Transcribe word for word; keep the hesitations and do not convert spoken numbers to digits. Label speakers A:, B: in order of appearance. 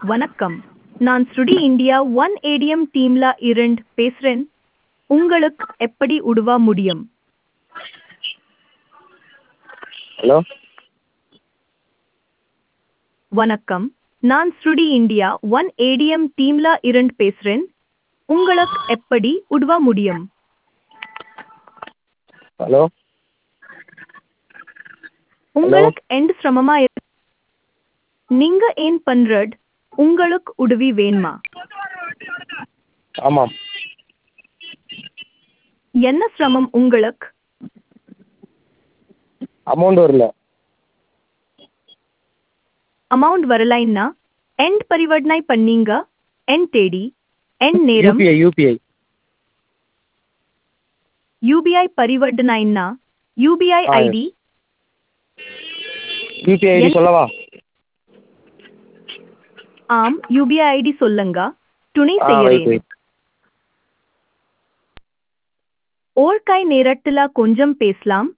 A: வணக்கம். நான் ஸ்ருடி India one ATM டீம்ல இருந்து பேசுறேன். உங்களுக்கு எப்படி உதவ முடியும்?
B: ஹலோ
A: வணக்கம். நான் ஸ்ருடி இந்தியா ஒன் ஏடிஎம் டீம்ல இருந்து பேசுறேன். உங்களுக்கு எப்படி உதவ முடியும்?
B: ஹலோ
A: உங்களுக்கு எந்த சிரமமா இருக்கு? நீங்க ஏன் பண்றது? உங்களுக்கு உதவி வேணுமா?
B: ஆமாம்.
A: என்ன சிரமம் உங்களுக்கு?
B: அமௌண்ட் வரல.
A: அமௌண்ட் வரலைன்னா எண்ட் பரிவர்த்தனை பண்ணீங்க? எண்ட் தேதி, எண்ட் நேரம்.
B: யூபிஐ யூபிஐ
A: யூபிஐ பரிவர்த்தனைன்னா யூபிஐ
B: ஆ
A: ஐடி.
B: யூபிஐ ஐடி
A: என்-
B: சொல்லவா?
A: ஆம், யூபிஐ ஐடி சொல்லுங்க. துணை
B: ஆ வெயிட்
A: செய்யறேன்.
B: வெயிட்
A: ஓர் கை நேரத்துல கொஞ்சம் பேசலாம்.